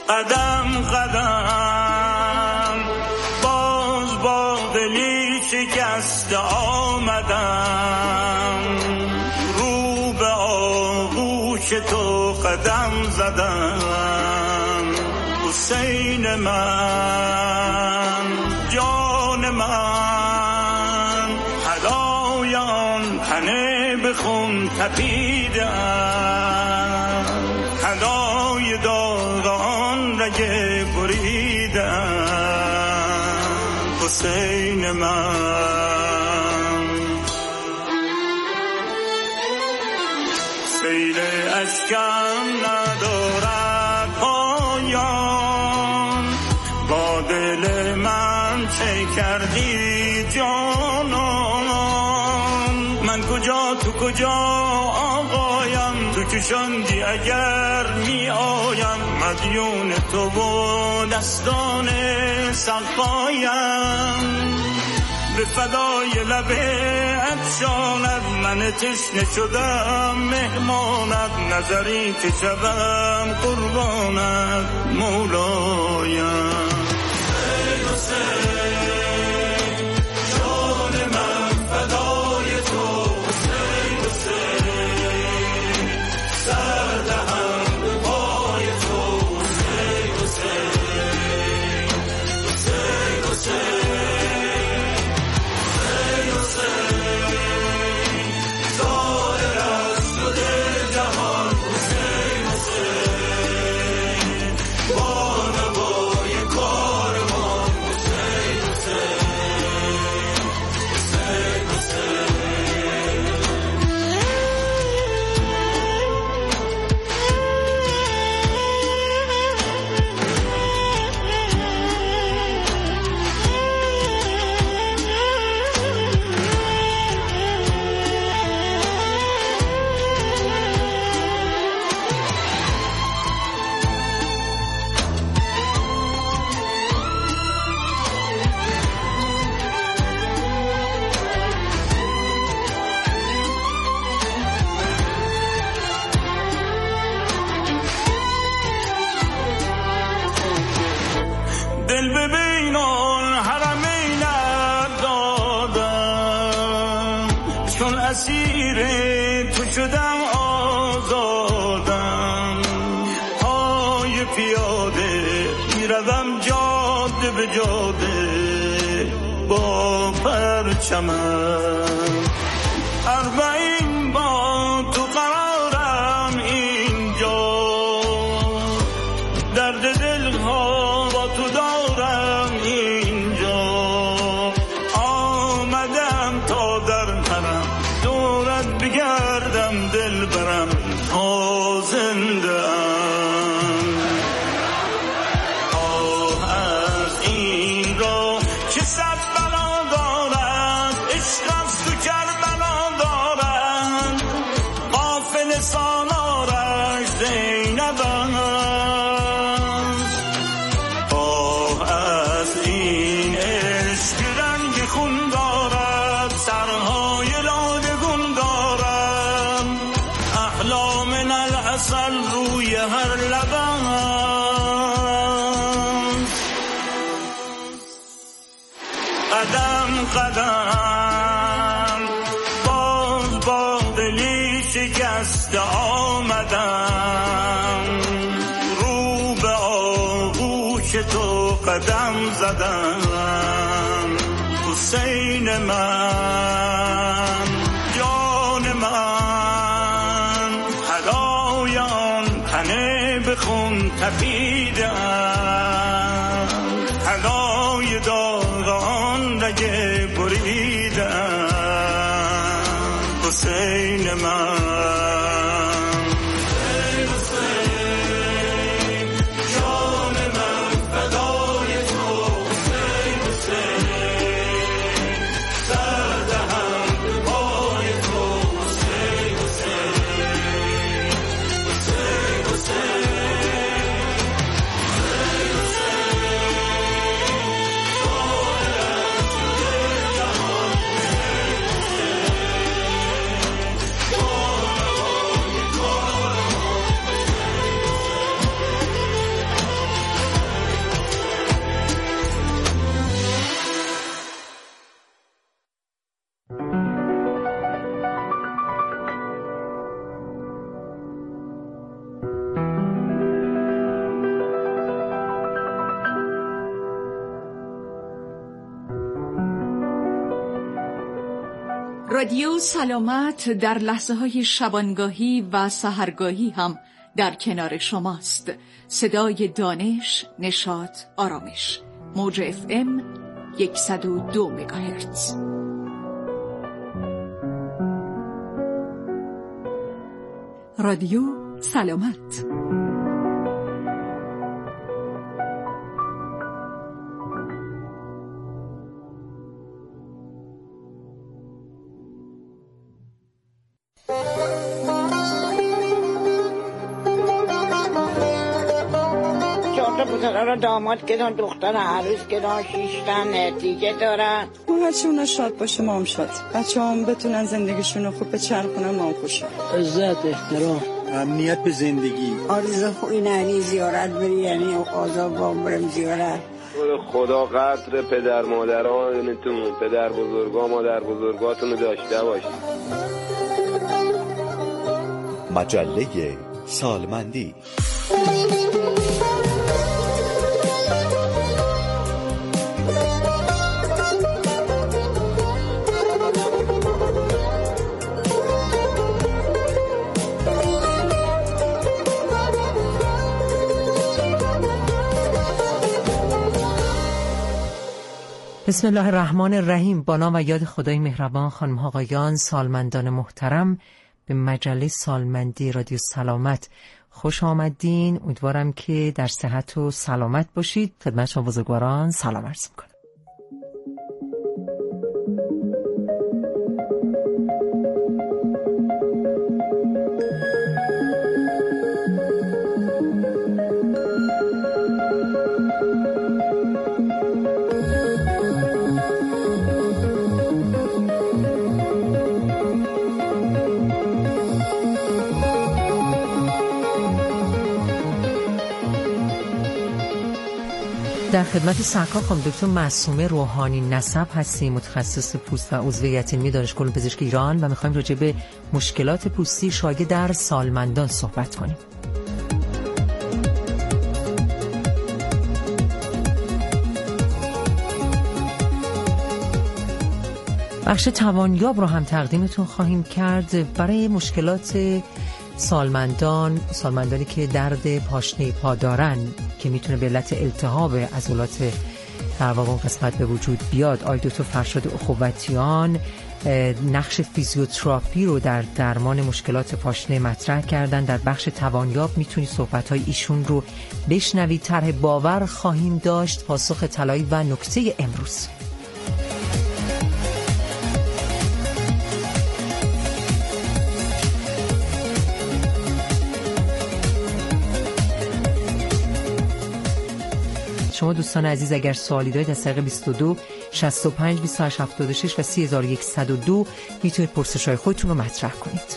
قدم قدم باز با دلی شکسته آمدم، رو به آغوش تو قدم زدم. حسین من، جان من، هدایان تنه به خون تپیدم، هدای داران رگه بریدم. حسین من، سیل اشکم ندارد پایان، با دل من چه کردی جانان؟ من کجا تو کجا آقایم، تو کشاندی اگر می آیم، مدیون تو و دستان سقایم. به فدای لب افشانت من تشنه شدم مهمانت، نظری که شدم قربانت مولایم. دل به بین الحرمین دادم، چون اسیر تو شدم آزادم. پای پیاده میروم جاده به جاده با پرچمم، 40 با تو قرارم اینجا، درد دل ها با تو دارم اینجا. آمدم تا در حرم دورت بگردم دل برم تا زنده ام. آه از این را که صد بلا دارد، عشق از تو کربلا دارد، غافل سالارش زینب روی هر لبم. قدم قدم باز با دلی شکسته آمدم، رو به آغوش تو قدم زدم. حسین من، جان من، هدایان تنه به خون تپیدم، هدای داران رگه بریدم. حسین من، رادیو سلامت در لحظه‌های شبانگاهی و سحرگاهی هم در کنار شماست. صدای دانش، نشاط، آرامش. موج FM 102 مگاهرتز. رادیو سلامت. پسرها داماد کردن، دختر عروس کردن، 6 تا نتیجه دارن. بچه اونا شاد باشه، ما هم شاد. بچه هم بتونن زندگیشون رو خوب بچرخونن، ما هم خوشم. عزت، احترام، امنیت به زندگی. آرزو خوبی نری زیارت بری، یعنی آزاد بام برم زیارت. خدا قدر پدر مادرانتون، پدر بزرگا مادر بزرگاتون رو داشته باشید. مجله سالمندی. بسم الله الرحمن الرحیم. با نام و یاد خدای مهربان. خانم ها آقایان، سالمندان محترم، به مجله سالمندی رادیو سلامت خوش آمدین. امیدوارم که در صحت و سلامت باشید. خدمت شما بزرگواران سلام عرض می‌کنم. در خدمت سرکار خانم دکتر معصومه روحانی نسب هستیم، متخصص پوست و عضویت علمی دانشگاه علوم پزشکی ایران، و می‌خوایم راجع به مشکلات پوستی شایع در سالمندان صحبت کنیم. بخش توانیاب رو هم تقدیمتون خواهیم کرد برای مشکلات سالمندانی که درد پاشنه پا دارن که میتونه به علت التهاب عضلات در واقع اون قسمت به وجود بیاد. آقای دکتر فرشاد اخوتیان نقش فیزیوتراپی رو در درمان مشکلات پاشنه مطرح کردن. در بخش توانیاب میتونید صحبت‌های ایشون رو بشنوید. طرح باور خواهیم داشت، پاسخ طلایی و نکته امروز. شما دوستان عزیز اگر سوالی دارید از طریق 22 65 28 76 و 3102 میتونید پرسش‌های خودتون رو مطرح کنید.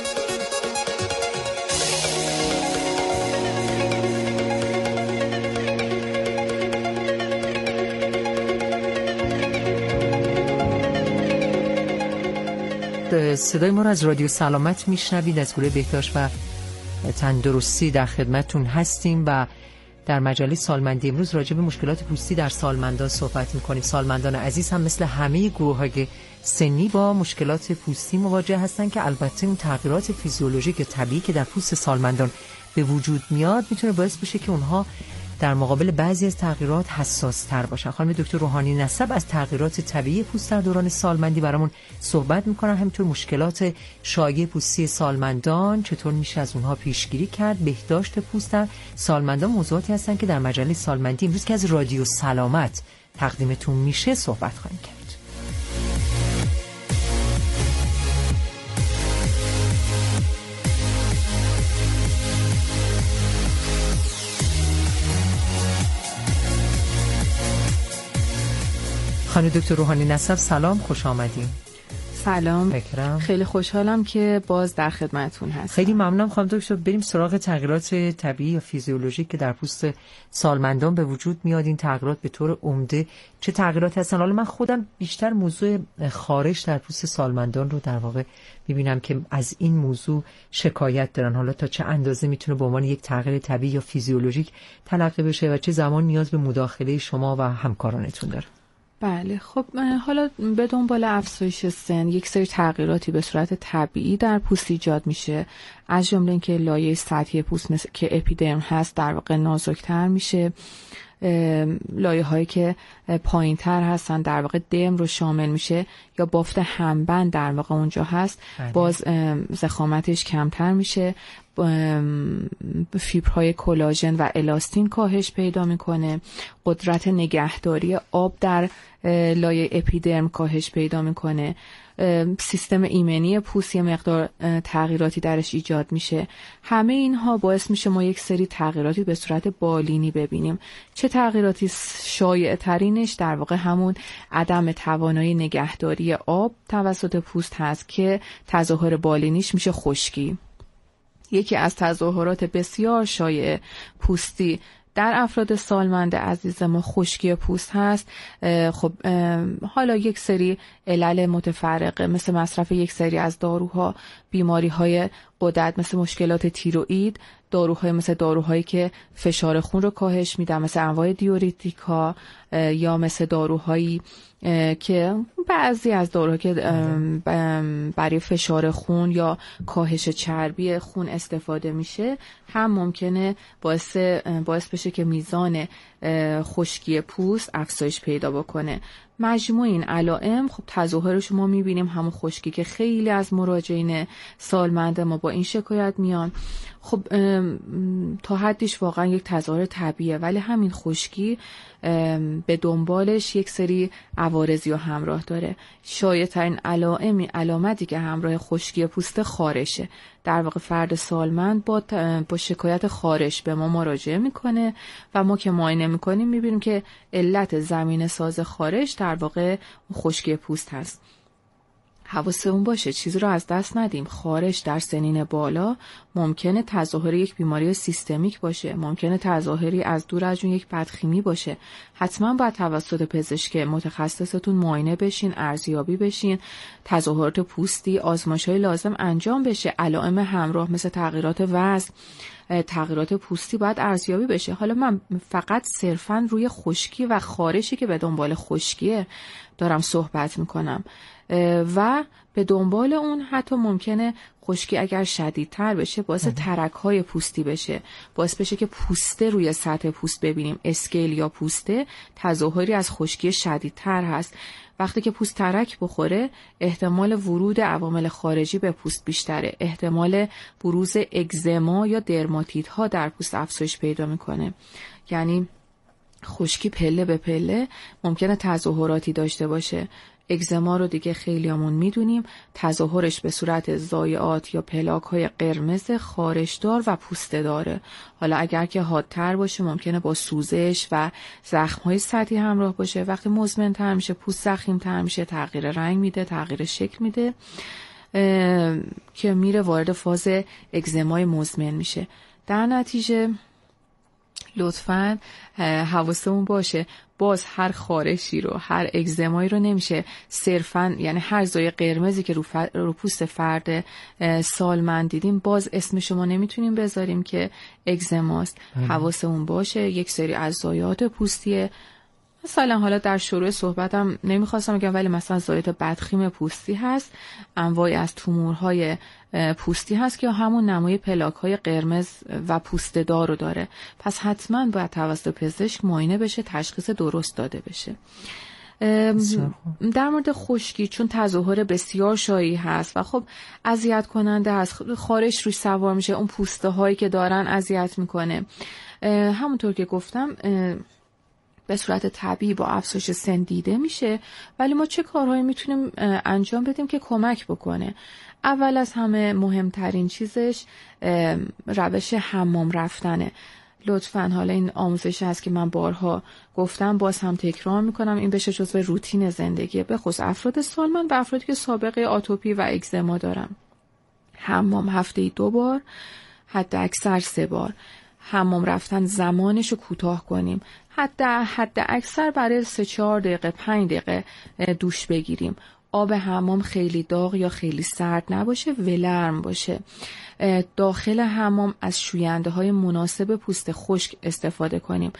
صدای ما رو از رادیو سلامت میشنوید. از گروه بهداشت و تندرستی در خدمتتون هستیم و در مجله سالمندی امروز راجع به مشکلات پوستی در سالمندان صحبت می‌کنیم. سالمندان عزیز هم مثل همه گروه‌های سنی با مشکلات پوستی مواجه هستند که البته اون تغییرات فیزیولوژیک طبیعی که در پوست سالمندان به وجود میاد میتونه باعث بشه که اونها در مقابل بعضی از تغییرات حساس‌تر باشن. خانم دکتر روحانی نسب از تغییرات طبیعی پوست در دوران سالمندی برامون صحبت می‌کنن. همینطور مشکلات شایع پوستی سالمندان، چطور میشه از اونها پیشگیری کرد، بهداشت پوست در سالمندان موضوعاتی هستن که در مجله سالمندی امروز که از رادیو سلامت تقدیمتون میشه صحبت خواهیم کرد. خانم دکتر روحانی نسب سلام، خوش آمدین. سلام، بکرم. خیلی خوشحالم که باز در خدمتتون هستم. خیلی ممنونم خانم دکتر. بریم سراغ تغییرات طبیعی یا فیزیولوژیک که در پوست سالمندان به وجود میاد. این تغییرات به طور عمده چه تغییراتی هستن؟ حالا من خودم بیشتر موضوع خارش در پوست سالمندان رو در واقع میبینم که از این موضوع شکایت دارن. حالا تا چه اندازه میتونه به عنوان یک تغییر طبیعی یا فیزیولوژیک تلقی بشه و چه زمان نیاز به مداخله شما و همکارانتون داره؟ بله. خب حالا به دنبال افزایش سن یک سری تغییراتی به صورت طبیعی در پوست ایجاد میشه، از جمله اینکه لایه سطحی پوست مثل که اپیدرم هست در واقع نازک‌تر میشه، لایه هایی که پایین تر هستن در واقع درم رو شامل میشه یا بافت همبند در واقع اونجا هست، باز ضخامتش کمتر میشه، فیبرهای کلاژن و الاستین کاهش پیدا میکنه، قدرت نگهداری آب در لایه اپیدرم کاهش پیدا میکنه، سیستم ایمنی پوست یه مقدار تغییراتی درش ایجاد میشه. همه اینها باعث میشه ما یک سری تغییراتی به صورت بالینی ببینیم. چه تغییراتی؟ شایع ترینش در واقع همون عدم توانایی نگهداری آب توسط پوست هست که تظاهر بالینیش میشه خشکی. یکی از تظاهرات بسیار شایع پوستی در افراد سالمند عزیز ما خشکی پوست هست. خب حالا یک سری علل متفرقه مثل مصرف یک سری از داروها، بیماری‌های غدد مثل مشکلات تیروئید، داروهای مثل داروهایی که فشار خون رو کاهش میدن مثل انواع دیوریتیکا، یا مثل داروهایی که بعضی از داروها که برای فشار خون یا کاهش چربی خون استفاده میشه هم ممکنه باعث بشه که میزان خشکی پوست افزایش پیدا بکنه. مجموع این علائم خب تظاهرش ما میبینیم، همون خشکی که خیلی از مراجعین سالمند ما با این شکایت میان. خب تا حدیش واقعا یک تظاهر طبیعیه، ولی همین خشکی به دنبالش یک سری عوارضی رو همراه داره. شایع‌ترین علامتی که همراه خشکی پوست خارشه. در واقع فرد سالمند با شکایت خارش به ما مراجعه میکنه و ما که معاینه میکنیم میبینیم که علت زمینه ساز خارش در واقع خشکی پوست هست. حواسمون باشه چیزی رو از دست ندیم. خارش در سنین بالا ممکنه تظاهر یک بیماری سیستمیک باشه، ممکنه تظاهری از دور از جون یک بدخیمی باشه. حتما باید توسط پزشک متخصصتون معاینه بشین، ارزیابی بشین، تظاهرات پوستی، آزمایش‌های لازم انجام بشه. علائم همراه مثل تغییرات وزن، تغییرات پوستی باید ارزیابی بشه. حالا من فقط صرفاً روی خشکی و خارشی که به دنبال خشکیه دارم صحبت میکنم و به دنبال اون حتی ممکنه خشکی اگر شدیدتر بشه باعث ترک‌های پوستی بشه، باعث بشه که پوسته روی سطح پوست ببینیم. اسکیل یا پوسته تظاهری از خشکی شدیدتر هست. وقتی که پوست ترک بخوره احتمال ورود عوامل خارجی به پوست بیشتره، احتمال بروز اگزما یا درماتیت‌ها در پوست افزایش پیدا میکنه. یعنی خشکی پله به پله ممکنه تظاهراتی داشته باشه. اگزما رو دیگه خیلیامون میدونیم، تظاهرش به صورت ضایعات یا پلاک‌های قرمز خارشدار و پوسته داره. حالا اگر که حادتر باشه ممکنه با سوزش و زخم‌های سطحی همراه باشه. وقتی مزمن‌تر میشه پوست زخیم‌تر میشه، تغییر رنگ میده، تغییر شکل میده که میره وارد فاز اگزمای مزمن میشه. در نتیجه لطفاً حواسمون باشه باز هر خارشی رو، هر اگزمایی رو نمیشه صرفاً، یعنی هر زایه قرمزی که رو پوست فرد سالمند دیدیم باز اسم شما نمیتونیم بذاریم که اگزماست. حواسمون باشه یک سری از زایات پوستیه. مثلا حالا در شروع صحبتم نمیخواستم بگم، ولی مثلا زایات بدخیم پوستی هست، انواعی از تومورهای پوستی هست که همون نمای پلاک‌های قرمز و پوسته دار رو داره. پس حتما باید توسط پزشک معاینه بشه، تشخیص درست داده بشه. در مورد خشکی چون تظاهر بسیار شایع هست و خب اذیت کننده هست، خارش روش سوار میشه، اون پوسته هایی که دارن اذیت میکنه. همونطور که گفتم به صورت طبیعی با افزایش سن دیده میشه، ولی ما چه کارهایی میتونیم انجام بدیم که کمک بکنه؟ اول از همه مهمترین چیزش روش حمام رفتنه. لطفاً حالا این آموزش هست که من بارها گفتم، باز هم تکرار میکنم، این بشه جزو روتین زندگی به خصوص افراد سالمند و افرادی که سابقه آتوپی و اگزما دارن. حمام هفته‌ای 2 بار، حد اکثر 3 بار. حمام رفتن زمانشو کوتاه کنیم، حد اکثر برای 3-4 دقیقه 5 دقیقه دوش بگیریم. آب حمام خیلی داغ یا خیلی سرد نباشه، ولرم باشه. داخل حمام از شوینده های مناسب پوست خشک استفاده کنیم.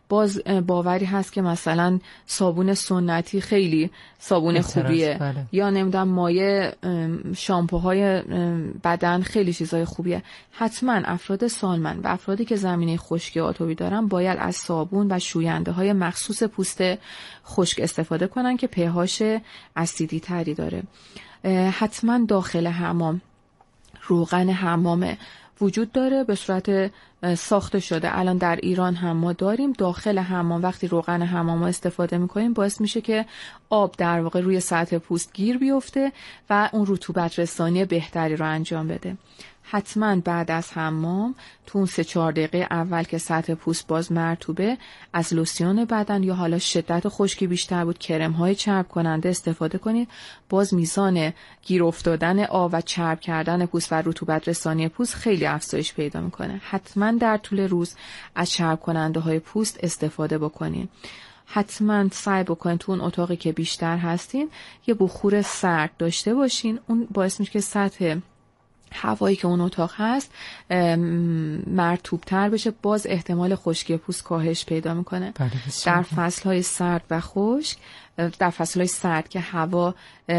باز باوری هست که مثلا صابون سنتی خیلی صابون خوبیه، بله. یا نمیدونم مایع شامپوهای بدن خیلی چیزای خوبیه. حتما افراد سالمند و افرادی که زمینه خشکی آتویی دارن باید از صابون و شوینده های مخصوص پوست خشک استفاده کنن که pH اسیدی تری داره. حتما داخل حمام روغن حمام وجود داره به صورت ساخته شده. الان در ایران هم ما داریم. داخل حمام وقتی روغن حمام استفاده میکنیم باعث میشه که آب در واقع روی سطح پوست گیر بیفته و اون رطوبت رسانی بهتری رو انجام بده. حتما بعد از حمام تو اون 3-4 دقیقه اول که سطح پوست باز مرطوبه از لوسیون بدن یا حالا شدت خشکی بیشتر بود کرم های چرب کننده استفاده کنید. باز میزان گیر افتادن آب و چرب کردن پوست و رطوبت رسانی پوست خیلی افزایش پیدا میکنه. حتما در طول روز از چرب کننده های پوست استفاده بکنید. حتما سعی بکنید تو اون اتاقی که بیشتر هستین یه بخور سرد داشته باشین. اون باعث میشه که سطح هوایی که اون اتاق هست مرطوب تر بشه. باز احتمال خشکی پوست کاهش پیدا میکنه. در فصلهای سرد و خشک، در فصلهای سرد که هوا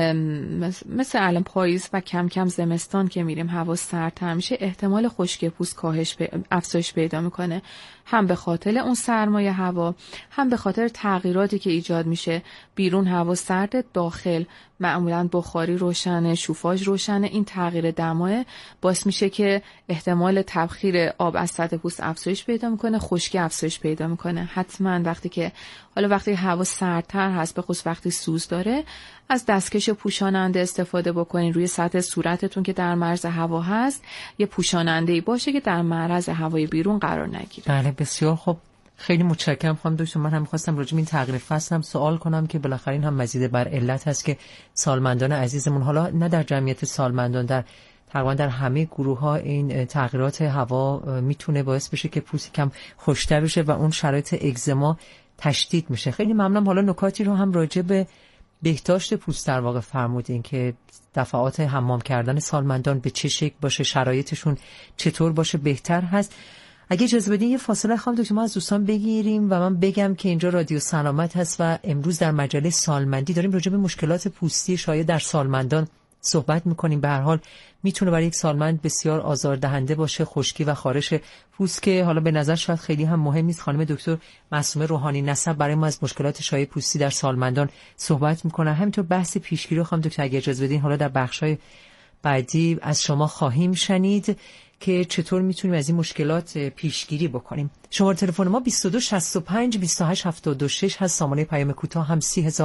مثل الان پاییز و کم کم زمستان که میریم هوا سردتر میشه، احتمال خشکی پوست افزایش پیدا میکنه. هم به خاطر اون سرمایه هوا، هم به خاطر تغییراتی که ایجاد میشه. بیرون هوا سرد، داخل معمولا بخاری روشنه، شوفاژ روشنه. این تغییر دمای باعث میشه که احتمال تبخیر آب از سطح پوست افزایش پیدا میکنه، خشکی افزایش پیدا میکنه. حتما وقتی هوا سردتر هست، به خصوص وقتی سوز داره، از دستکش پوشاننده استفاده بکنین روی سطح صورتتون که در معرض هوا هست. یه پوشاننده‌ای باشه که در معرض هوای بیرون قرار نگیره. بله بسیار خوب. خیلی متشکرم خانم دکتر. من هم می‌خواستم راجع به این تغییر فصل هم سوال کنم که بالاخره این هم مزید بر علت هست که سالمندان عزیزمون، حالا نه در جمعیت سالمندان، تقریبا در همه گروه‌ها این تغییرات هوا میتونه باعث بشه که پوست کم خشک‌تر بشه و اون شرایط اگزما تشدید میشه. خیلی ممنونم. حالا نکاتی رو هم راجع به بهداشت پوست در واقع فرمودین که دفعات حمام کردن سالمندان به چه شکل باشه، شرایطشون چطور باشه بهتر هست. اگه اجازه بدین یه فاصله خواهم دکتر ما از دوستان بگیریم و من بگم که اینجا رادیو سلامت هست و امروز در مجله سالمندی داریم راجع به مشکلات پوستی شایع در سالمندان صحبت میکنیم. به هر حال میتونه برای یک سالمند بسیار آزاردهنده باشه خشکی و خارش پوست که حالا به نظر شاید خیلی هم مهم نیست. خانم دکتر معصومه روحانی نسب برای ما از مشکلات شایع پوستی در سالمندان صحبت میکنه. همینطور بحث پیشگیری خانم دکتر اگه اجازه بدین حالا در بخش‌های بعدی از شما خواهیم شنید که چطور میتونیم از این مشکلات پیشگیری بکنیم. شماره تلفن ما 2265 2876 هست. سامانه پیام کوتاه هم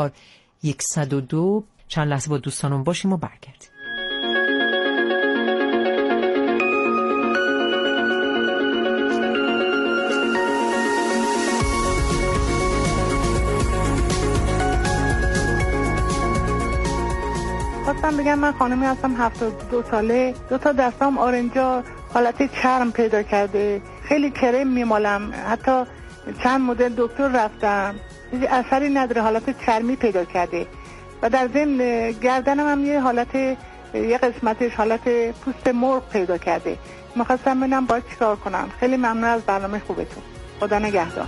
3102. چند لحظه با دوستانم باشیم و برگردیم. خواستم بگم من خانمی هستم 72 ساله. 2 تا دستام آرنجا حالت چرم پیدا کرده. خیلی کرم میمالم، حتی چند مدل دکتر رفتم، هیچ اثری نداره، حالت چرمی پیدا کرده. و در ضمن گردنم هم یه قسمتش حالت پوست مرغ پیدا کرده. می‌خواستم ببینم باید چیکار کنم. خیلی ممنون از برنامه خوبتون. خدا نگهدار.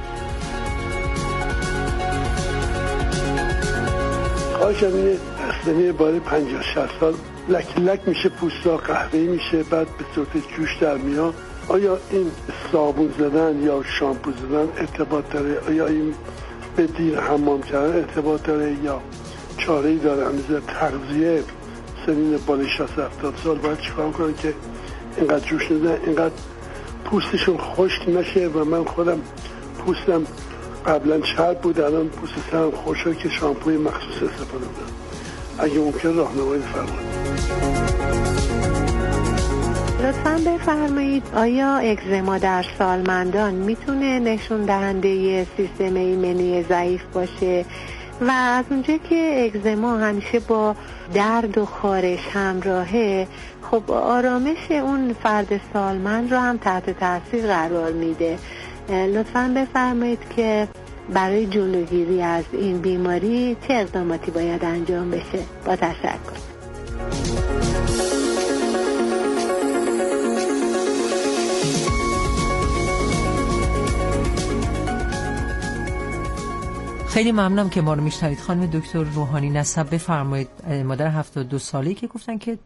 خواهشم اینه اصلا باره 50-60 سال لک میشه، پوستا قهوه‌ای میشه، بعد به صورت جوش در میاد. آیا این صابون زدن یا شامپو زدن ارتباط داره؟ آیا این به دیر حمام کردن ارتباط داره یا چاره‌ای داره؟ همیشه تغذیه سنین بالای 60-70 سال باید چیکار کنن که اینقدر جوش ندن، اینقدر پوستشون خشک نشه؟ و من خودم پوستم قبلا چرب بود، الان پوست سرم خشک که شامپوی مخصوص استفاده کنم. اگه ممکن راهنمایی بفرمایید. لطفاً بفرمایید آیا اگزما در سالمندان میتونه نشون دهنده سیستم ایمنی ضعیف باشه؟ و از اونجا که اگزما همیشه با درد و خارش همراهه، خب آرامش اون فرد سالمند رو هم تحت تاثیر قرار میده. لطفاً بفرمایید که برای جلوگیری از این بیماری چه اقداماتی باید انجام بشه؟ با تشکر. خیلی ممنونم که ما رو میشنوید. خانم دکتر روحانی نسب بفرمایید. مادر 72 ساله‌ای که گفتن که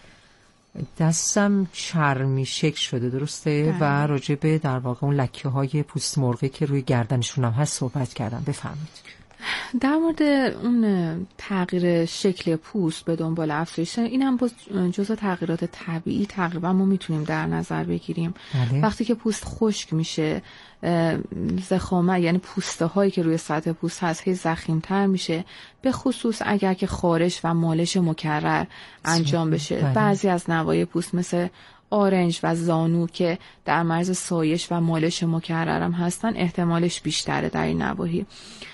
دستم چرمی شکل شده، درسته؟ و راجع به در واقع اون لکه‌های پوست مرغی که روی گردنشون هم هست صحبت کردم. بفرمایید. در مورد اون تغییر شکل پوست به دنبال افزایش، این هم جزو تغییرات طبیعی تقریبا ما میتونیم در نظر بگیریم. وقتی که پوست خشک میشه، زخامه یعنی پوسته هایی که روی سطح پوست هست هی ضخیم‌تر میشه، به خصوص اگر که خارش و مالش مکرر انجام بشه. بعضی از نواحی پوست مثل آرنج و زانو که در معرض سایش و مالش مکرر هم هستن احتمالش بیشتره در این نواحی.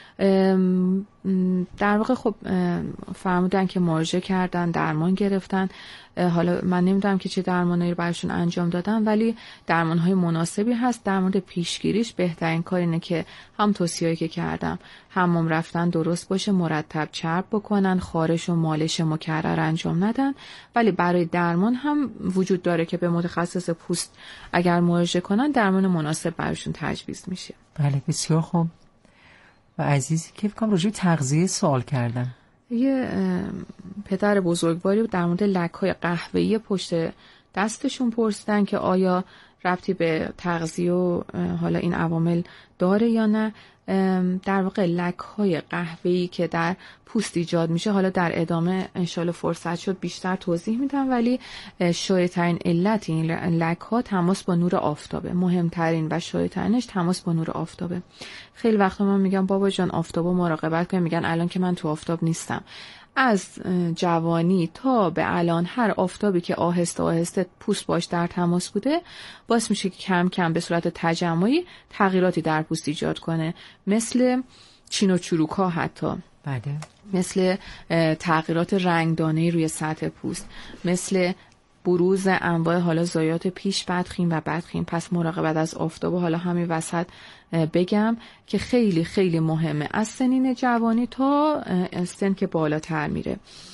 در واقع خب فرمودن که مراجعه کردن، درمان گرفتن. حالا من نمیدونم که چه درمانایی براشون انجام دادن، ولی درمانهای مناسبی هست. در مورد پیشگیریش بهترین کار اینه که هم توصیه‌ای که کردم، حمام رفتن درست باشه، مرتب چرب بکنن، خارش و مالش مکرر انجام ندن. ولی برای درمان هم وجود داره که به متخصص پوست اگر مراجعه کنن درمان مناسب براشون تجویز میشه. بله بسیار خوب. و عزیزی که فکرم راجع به تغذیه سوال کردن. یه پدر بزرگواری در مورد لک‌های قهوه‌ای پشت دستشون پرسیدن که آیا ربطی به تغذیه و حالا این عوامل داره یا نه. در واقع لک‌های قهوه‌ای که در پوست ایجاد میشه، حالا در ادامه انشالله فرصت شد بیشتر توضیح میدم، ولی شایع‌ترین علت این لک‌ها تماس با نور آفتابه. مهمترین و شایع‌ترینش تماس با نور آفتابه. خیلی وقتا من میگم بابا جان آفتابو مراقبت کن، میگن الان که من تو آفتاب نیستم. از جوانی تا به الان هر آفتابی که آهسته آهسته پوست باش در تماس بوده باعث میشه که کم کم به صورت تجمعی تغییراتی در پوست ایجاد کنه، مثل چین و چروک ها، حتی مثل تغییرات رنگدانه روی سطح پوست، مثل بروز انواع حالا ضایعات پیش بدخیم و بدخیم. پس مراقبت از آفتاب. حالا همین وسط بگم که خیلی خیلی مهمه از سنین جوانی تا سن که بالاتر میره.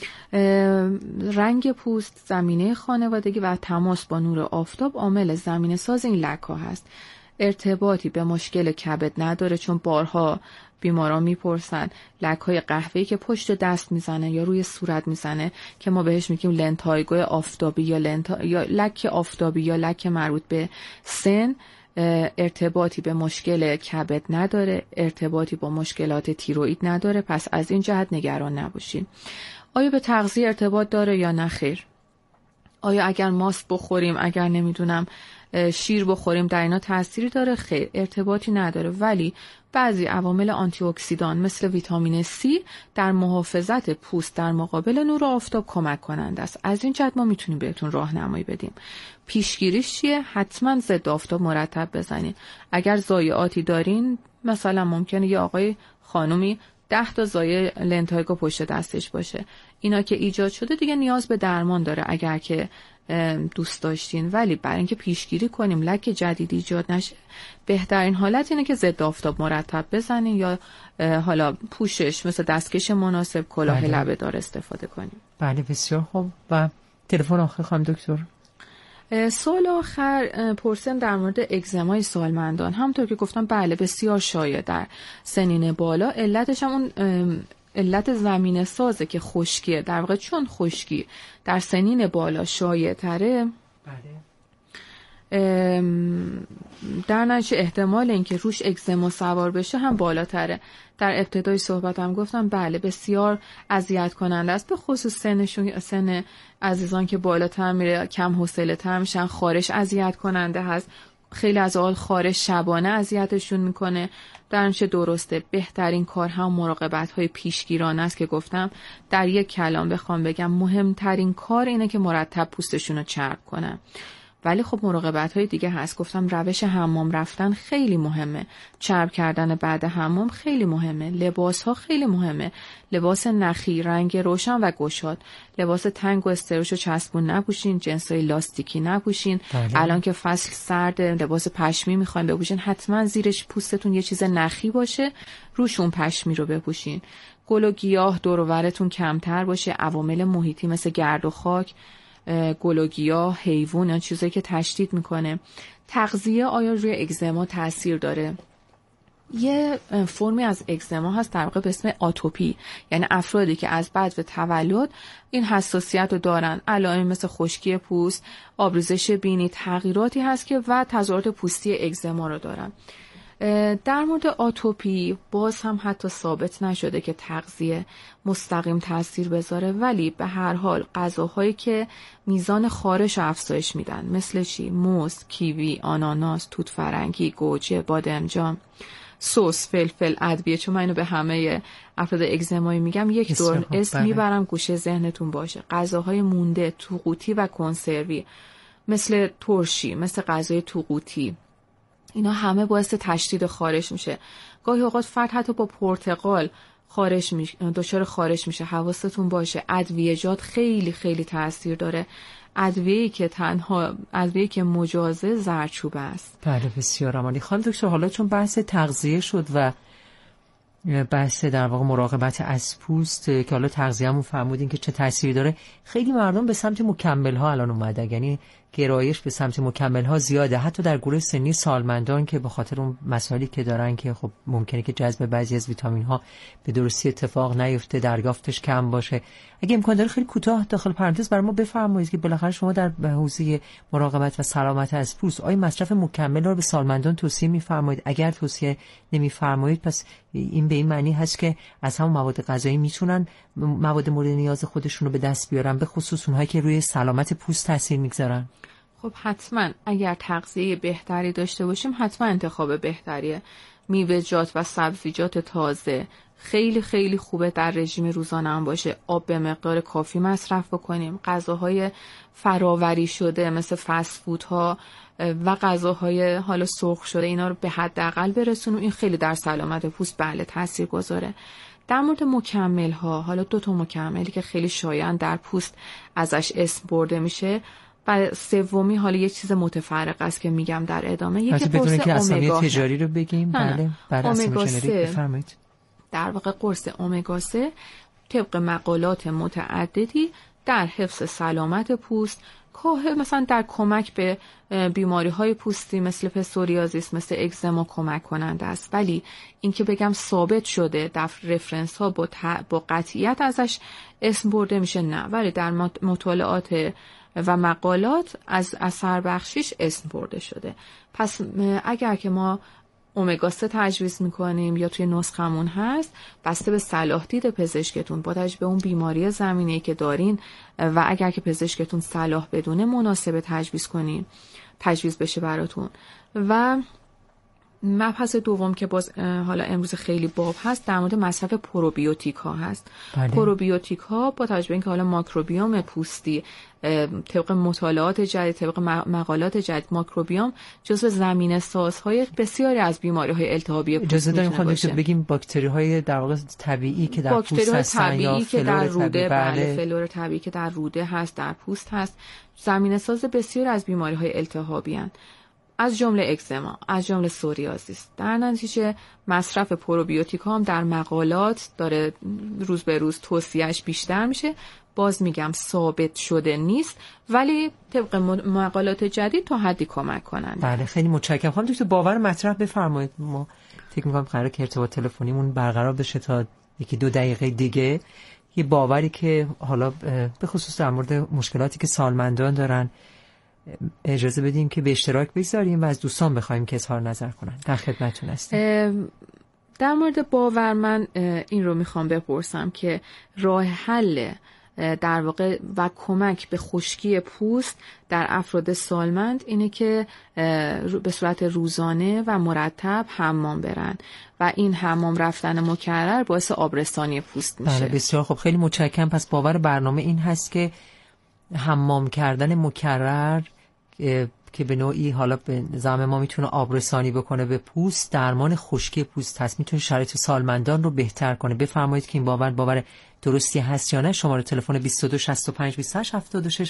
رنگ پوست، زمینه خانوادگی و تماس با نور آفتاب عامل زمینه ساز این لک‌ها هست. ارتباطی به مشکل کبد نداره، چون بارها بیماران میپرسن لک‌های قهوه‌ای که پشت دست میزنه یا روی صورت میزنه که ما بهش میگیم لنتایگو آفتابی یا لک آفتابی یا لک مربوط به سن، ارتباطی به مشکل کبد نداره، ارتباطی با مشکلات تیروئید نداره. پس از این جهت نگران نباشین. آیا به تغذیه ارتباط داره یا نه؟ خیر. آیا اگر ماست بخوریم، اگر نمیدونم شیر بخوریم در اینا تأثیری داره؟ خیر، ارتباطی نداره. ولی بعضی عوامل آنتی اکسیدان مثل ویتامین C در محافظت پوست در مقابل نور آفتاب کمک کننده است. از این جهت ما میتونیم بهتون راهنمایی بدیم. پیشگیریش چیه؟ حتما ضد آفتاب مرتب بزنین. اگر ضایعاتی دارین، مثلا ممکنه یه آقای خانومی 10 تا ضایع لنتایگو پشت دستش باشه، اینا که ایجاد شده دیگه نیاز به درمان داره اگر که دوست داشتین. ولی برای اینکه پیشگیری کنیم لک جدیدی ایجاد نشه، بهترین حالت اینه که ضد آفتاب مرتب بزنین یا حالا پوشش مثل دستکش مناسب، کلاه لبه دار استفاده کنیم. بله بسیار خوب. و تلفن آخر خانم دکتر. سوال آخر پرسیدم در مورد اگزمای سالمندان. همونطور که گفتم بله بسیار شایع در سنین بالا. علتش هم اون علت زمینه سازه که خشکیه. در واقع چون خشکی در سنین بالا شایع تره، در نتیجه احتمال اینکه روش اگزما سوار بشه هم بالاتره. در ابتدای صحبتم گفتم بله بسیار اذیت کننده است، به خصوص سن عزیزان که بالاتر میره کم حوصله تر میشن. خارش اذیت کننده هست، خیلی از اوقات خارش شبانه اذیتشون میکنه. در نتیجه درسته بهترین کار هم مراقبت های پیشگیرانه است که گفتم. در یک کلام بخوام بگم مهمترین کار اینه که مرتب پوستشون رو چرب کنن. ولی خب مراقبت های دیگه هست. گفتم روش حمام رفتن خیلی مهمه، چرب کردن بعد حمام خیلی مهمه، لباس ها خیلی مهمه، لباس نخی، رنگ روشن و گشاد، لباس تنگ و استروش و چسبون نپوشین، جنسای لاستیکی نپوشین. الان که فصل سرد لباس پشمی میخواین بپوشین، حتما زیرش پوستتون یه چیز نخی باشه، روشون پشمی رو بپوشین. گل و گیاه دور و برتون کمتر باشه، عوامل محیطی مثل گرد و خاک، گل و گیاه، حیوان، یا چیزایی که تشدید میکنه. تغذیه آیا روی اگزما تاثیر داره؟ یه فرمی از اگزما هست در واقع به اسم آتوپی، یعنی افرادی که از بعد و این حساسیت رو دارن، علائم مثل خشکی پوست، آبریزش بینی، تغییراتی هست که و تظاهرات پوستی اگزما رو دارن. در مورد آتوپی باز هم حتی ثابت نشده که تغذیه مستقیم تاثیر بذاره، ولی به هر حال غذاهایی که میزان خارش رو افزایش میدن مثل چی؟ موز، کیوی، آناناس، توت فرنگی، گوجه، بادمجان، سس، فلفل، ادویه، چون من اینو به همه افراد اگزمایی میگم یک دور اسم میبرم گوشه ذهنتون باشه. غذاهای مونده، توقوتی و کنسروی مثل ترشی، مثل غذای توقوتی، اینا همه باعث تشدید خارش میشه. گاهی اوقات فرد حتی با پرتقال دچار خارش میشه. حواستون باشه ادویه‌جات خیلی خیلی تاثیر داره. ادویه‌ای که مجازه زردچوبه است. بله بسیار عالی. خانم دکتر، حالا چون بحث تغذیه شد و بحث در واقع مراقبت از پوست که حالا تغذیه‌مون فرمودین که چه تأثیری داره، خیلی مردم به سمت مکمل‌ها الان اومدن، یعنی گرایش به سمت مکمل‌ها زیاده، حتی در گروه سنی سالمندان که به خاطر اون مسائلی که دارن که خب ممکنه که جذب بعضی از ویتامین‌ها به درستی اتفاق نیفته، دریافتش کم باشه. اگه امکان داره خیلی کوتاه داخل پرانتز برای ما بفرمایید که بالاخره شما در حوزه مراقبت و سلامت از پوست آیا مصرف مکمل رو به سالمندان توصیه می‌فرمایید؟ اگر توصیه نمی‌فرمایید پس این به این معنی هست که از همون مواد غذایی میتونن مواد مورد نیاز خودشون رو به دست بیارن، به خصوص اونهایی که روی سلامت پوست تاثیر میگذارن؟ خب حتما اگر تغذیه بهتری داشته باشیم حتما انتخاب بهتریه. میوه‌جات و سبزیجات تازه خیلی خیلی خوبه در رژیم روزانه هم باشه. آب به مقدار کافی مصرف بکنیم. غذاهای فراوری شده مثل فست فودها و غذاهای حالا سرخ شده اینا رو به حداقل برسونیم. این خیلی در سلامت پوست بله تاثیر گذاره. در مورد مکمل ها، حالا 2 مکملی که خیلی شایعاً در پوست ازش اسم برده میشه و سومی حالا یک چیز متفرق است که میگم در ادامه. یکی قرص امگا تجاری رو بگیم. بله بعد امگا 3 بفرمایید. در واقع قرص امگا 3 طبق مقالات متعددی در حفظ سلامت پوست مثلا در کمک به بیماری‌های پوستی مثل پسوریازیس، مثل اگزما کمک کننده است. ولی اینکه بگم ثابت شده در رفرنس ها با قطعیت ازش اسم برده میشه نه، ولی در مطالعات و مقالات از اثر بخشیش اسم برده شده. پس اگر که ما امگا 3 تجویز میکنیم یا توی نسخمون هست، بسته به صلاح دید پزشکتون با توجه به اون بیماری زمینه‌ای که دارین و اگر که پزشکتون صلاح بدونه مناسب تجویز بشه براتون. و مبحث دوم که باز حالا امروز خیلی باب هست در مورد مصرف پروبیوتیک ها هست. بله. پروبیوتیک ها با توجه به اینکه حالا ماکروبیوم پوستی طبق مطالعات جدید، طبق مقالات جدید، ماکروبیوم جزو زمینه سازهای بسیاری از بیماری‌های التهابی پوست اجازه داریم خواهد بگیم باکتری‌های در واقع طبیعی که در پوست هستن یا فلور طبیعی. بله فلور طبیعی که در روده هست، در پوست هست، زمینه ساز بسیاری از بیماری‌های التهابی هستند، از جمله اگزما، از جمله سوریازیس. در نتیجه مصرف پروبیوتیک هم در مقالات داره روز به روز توصیهش بیشتر میشه. باز میگم ثابت شده نیست ولی طبق مقالات جدید تا حدی کمک کنند. بله خیلی متشکرم. خانم دکتر باور مطرح بفرمایید. ما فکر می‌کنم قراره که ارتباط تلفنیمون برقرار بشه تا 1-2 دقیقه دیگه. یه باوری که حالا به خصوص در مورد مشکلاتی که سالمندان دارن اجازه بدیم که به اشتراک بگذاریم و از دوستان بخوایم که اظهار نظر کنن. در خدمتتون هستیم. در مورد باور من این رو میخوام بپرسم که راه حل در واقع و کمک به خشکی پوست در افراد سالمند اینه که به صورت روزانه و مرتب حمام برن و این حمام رفتن مکرر باعث آبرسانی پوست میشه. بله بسیار خب خیلی متشکرم. پس باور برنامه این هست که حمام کردن مکرر که به نوعی حالا به زعم ما میتونه آبرسانی بکنه به پوست، درمان خشکی پوست هست، میتونه شرایط سالمندان رو بهتر کنه. بفرمایید که این باور درستی هست یا نه. شماره تلفن 22 65 28 76